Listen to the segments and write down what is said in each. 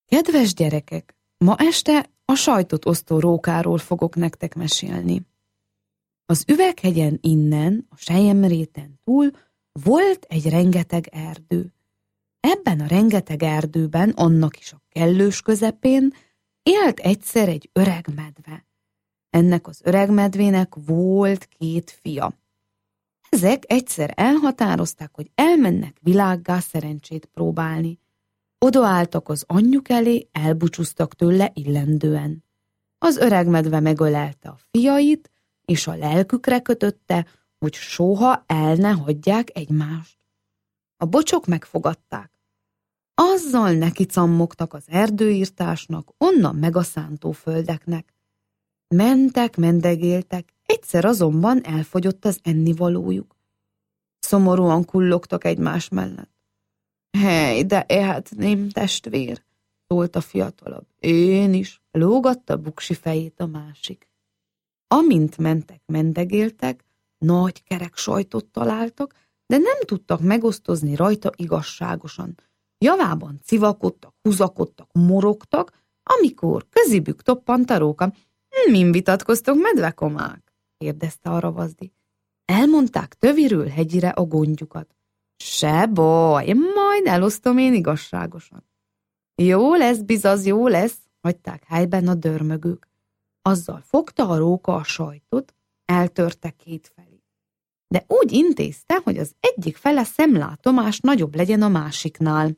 Kedves gyerekek, ma este a sajtot osztó rókáról fogok nektek mesélni. Az Üveghegyen innen, a Selyemréten túl volt egy rengeteg erdő. Ebben a rengeteg erdőben, annak is a kellős közepén élt egyszer egy öreg medve. Ennek az öreg medvének volt 2 fia. Ezek egyszer elhatározták, hogy elmennek világgá szerencsét próbálni. Odaálltak az anyjuk elé, elbúcsúztak tőle illendően. Az öreg medve megölelte a fiait, és a lelkükre kötötte, hogy soha el ne hagyják egymást. A bocsok megfogadták. Azzal neki cammogtak az erdőírtásnak, onnan meg a szántóföldeknek. Mentek, mendegéltek, egyszer azonban elfogyott az ennivalójuk. Szomorúan kullogtak egymás mellett. Hely, de ehetném, testvér, szólt a fiatalabb. Én is, lógatta buksi fejét a másik. Amint mentek, mendegéltek, nagy kerek sajtot találtak, de nem tudtak megosztozni rajta igazságosan. Javában civakodtak, húzakodtak, morogtak, amikor közébük toppant a róka. Min vitatkoztok, medvekomák? Kérdezte a ravaszdi. Elmondták töviről hegyire a gondjukat. Se baj, majd elosztom én igazságosan. Jó lesz, bizaz, jó lesz, hagyták helyben a dörmögők. Azzal fogta a róka a sajtot, eltörte 2 felé. De úgy intézte, hogy az egyik fele szemlátomás nagyobb legyen a másiknál.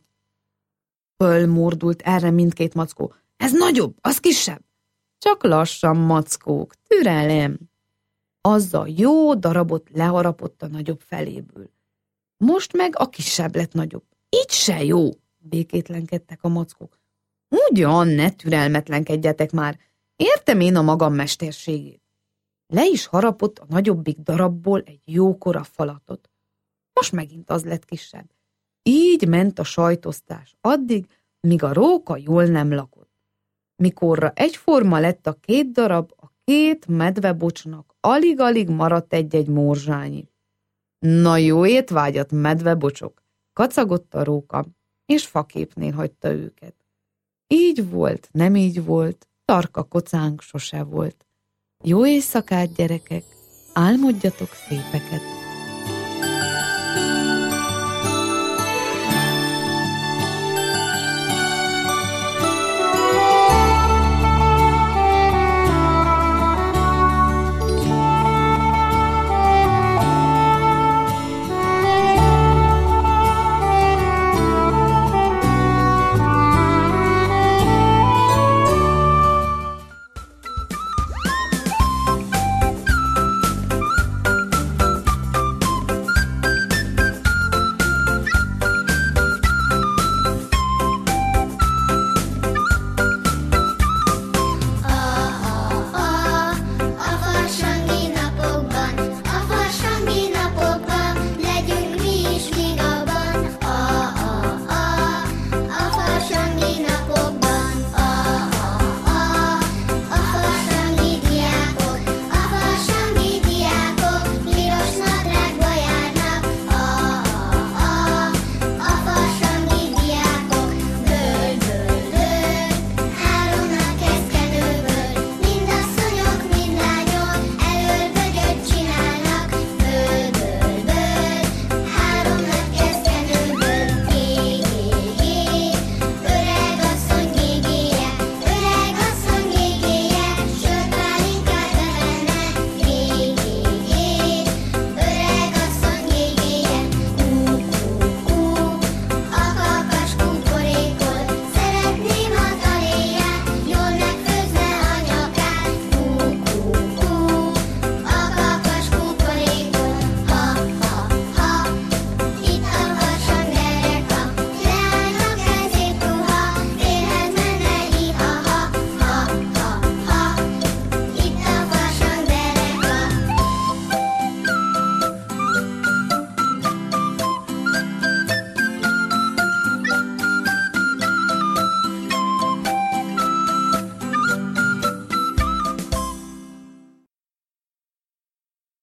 Fölmordult erre mindkét mackó. Ez nagyobb, az kisebb. Csak lassan, mackók, türelem. Azzal jó darabot leharapott a nagyobb feléből. Most meg a kisebb lett nagyobb. Így se jó, békétlenkedtek a mackók. Ugyan, ne türelmetlenkedjetek már, értem én a magam mesterségét. Le is harapott a nagyobbik darabból egy jókora falatot. Most megint az lett kisebb. Így ment a sajtosztás addig, míg a róka jól nem lakott. Mikorra egyforma lett a 2 darab, a 2 medvebocsnak alig-alig maradt egy-egy morzsányi. Na jó étvágyat, medvebocsok, kacagott a róka, és faképnél hagyta őket. Így volt, nem így volt, tarka kocánk sose volt. Jó éjszakát, gyerekek, álmodjatok szépeket!